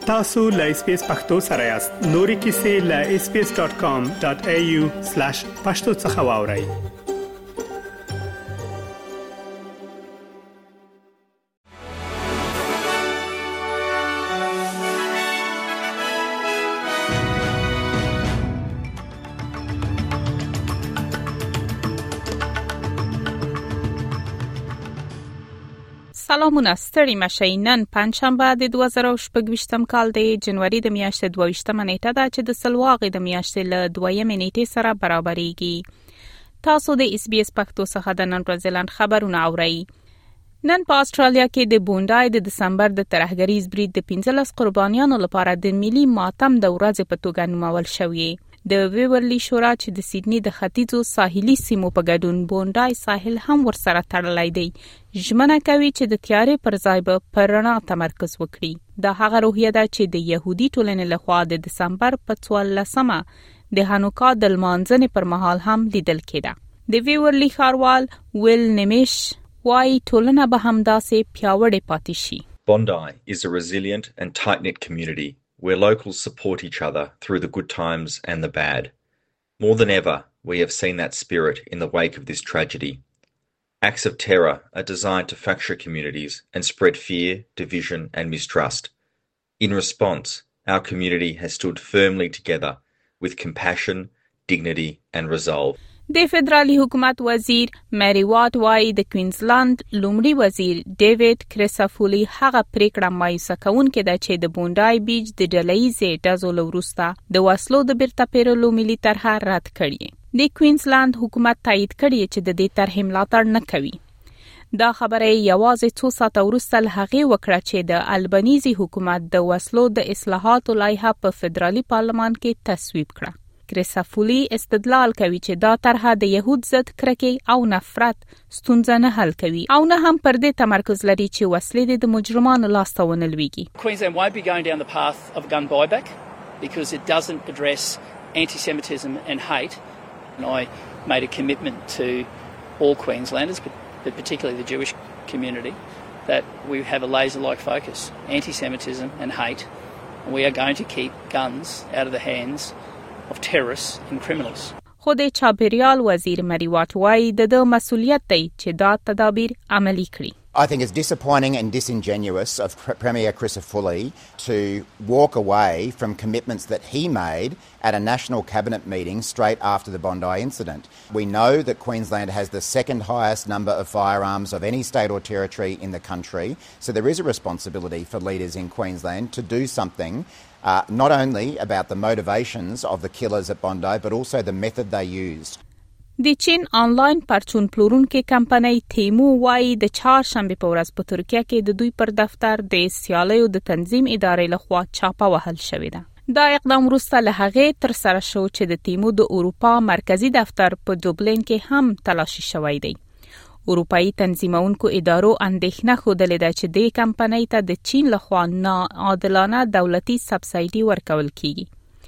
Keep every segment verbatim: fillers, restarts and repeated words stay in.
tasu.lspace.pakto سره یاست. نوري کیسې له اس پی اس ډاٹ کام ډاٹ ای یو سلیش پشتو څخه واورئ. سلامونه ستړي مشئ. نن پنځشنبه د دوه زره شپږ ویشتم کال د جنوري د میاشتې دوه ویشتمه نیټه ده چې د سلواغې د میاشتې له دویمې نیټې سره برابرېږي. تاسو د اس بي اس پښتو څخه د نن ورځې لاند خبرونه اورئ. نن په استرالیا کې د بونډای د دسمبر د ترهګریز برید د پنځلس قربانیانو لپاره د ملي ماتم د ورځې په توګه نومول شوی. د ویورلی شورا چې د سیدنی د ختیځو ساحلي سیمو په ګډون بونډای ساحل هم ورسره تړلی دی. ژمنه کوي چې د تیارې پر ځای به پر رڼا تمرکز وکړي. دا هغه روحیه ده چې د يهودي ټولنې لخوا د دسمبر په څوارلسمه د هانوکا د لمانځنې پر مهال هم لیدل کېده. د ویورلی ښاروال ویل نیمیش وايي ټولنه به همداسې پیاوړې پاتې شي. Bondi is a resilient and tight-knit community where locals support each other through the good times and the bad. More than ever, we have seen that spirit in the wake of this tragedy. Acts of terror are designed to fracture communities and spread fear, division and mistrust. In response, our community has stood firmly together with compassion, dignity and resolve. د فدرالي حکومت وزیر مری واټ وايي د کوینزلند لومړي وزیر ډیوډ کریسافولي هغه پریکړه مایوسه کوونکې ده چې د بونډای بیچ د ډلهیزې ډزو له وروسته د وسلو د بیرته پیرلو ملي طرحه رد کړي. د کوینزلند حکومت تایید کړي چې د دې طرحې ملاتړ نه کوي. دا خبره یوازې څو ساعته وروسته له هغې وکړه چې د البنیزي حکومت د وسلو د اصلاحاتو لایحه په فدرالي پارلمان کې تصویب کړه. کریسافولي استدلال کوي چې دا طرحه د يهود ضد کرکې او نفرت ستونزه نه حل کوي او نه هم پر دې تمرکز لري چې وسلې د مجرمانو لاسته ونه لويږي. Queensland won't be going down the path of gun buyback because it doesn't address anti-Semitism and hate. And I made a commitment to all Queenslanders, but particularly the Jewish community, that we have a laser-like focus, anti-Semitism and hate, and we are going to keep guns out of the hands of terrorists and criminals. خو د چاپیریال وزیر مری واټ وايي د د مسؤلیت دی چې دا تدابیر عملي کړي. I think it's disappointing and disingenuous of Premier Crisafulli to walk away from commitments that he made at a national cabinet meeting straight after the Bondi incident. We know that Queensland has the second highest number of firearms of any state or territory in the country, so there is a responsibility for leaders in Queensland to do something uh, not only about the motivations of the killers at Bondi but also the method they used. د چین آنلاین پرچون پلورونکې کمپنۍ تیمو وايي د چهارشنبه په ورځ په ترکیه کې د دوی پر دفتر د سیالیو د تنظیم ادارې لخوا چاپه وهل شوې ده. دا اقدام وروسته له هغې تر سره شو چې د تیمو د اروپا مرکزی دفتر په دوبلین کې هم تلاشي شوی دی. اروپایي تنظیمونکو ادارو اندېښنه ښودلې ده چې دې کمپنۍ ته د چین لخوا ناعادلانه دولتي سبسایډي ورکول کیږي.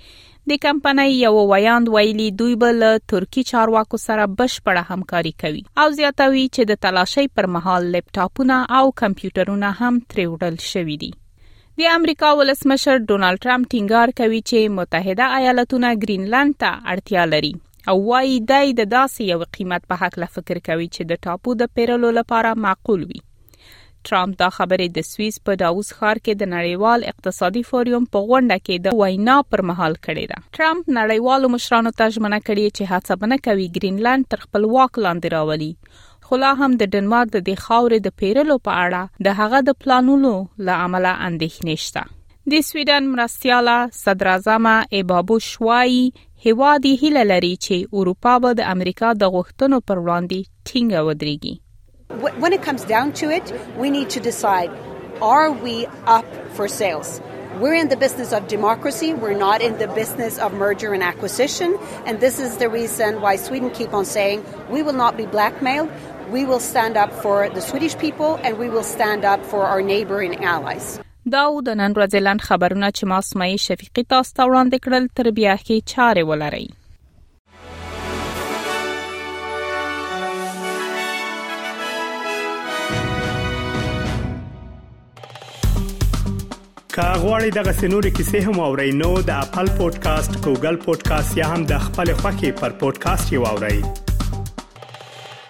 د کمپنۍ یو ویاند ویلي دوی به له ترکی چارواکو سره بشپړه همکاري کوي او زیاتوي چې د تلاشۍ پر مهال لپټاپونه او کمپیوټرونه هم ترې وړل شوي دي. د امریکا ولسمشر ډونالد ټرمپ ټینګار کوي چې متحده ایالاتونه ګرینلند ته اړتیا لري او وايي دای د داسې یو قیمت په حق له فکر کوي چې د ټاپو د پیرلو لپاره معقول وي. ټرمپ دا خبرې د سویس په داووس ښار کې د نړیوال اقتصادي فورم په غونډه کې د وینا پر مهال کړې ده. ټرمپ نړیوالو مشرانو ته ژمنه کړې چې هڅه به نه کوي ګرینلند تر خپل واک لاندې راولي. خو لا هم د ډنمارک د دې خاورې د پیرلو په اړه د هغه د پلانونو له امله اندېښنې شته. د سویډن مرستیاله صدراعظم ایبابوش وايي هیواد یې هیله لري چې اروپا به د امریکا د غوښتنو پر وړاندې ټینګه ودرېږي. When it comes down to it, we need to decide, are we up for sales? We're in the business of democracy. We're not in the business of merger and acquisition. And this is the reason why Sweden keep on saying, we will not be blackmailed. We will stand up for the Swedish people and we will stand up for our neighboring allies. دا د نن ورځې لاند خبرونه چې ما سمای شفیقي تاسو ته وړاندې کړل تر بیا کې چارې ولرئ. که غواړئ دغه سنوري کیسې هم او رینو د خپل پودکاسټ ګوګل پودکاسټ یا هم د خپل خاكي پر پودکاسټ یو اورئ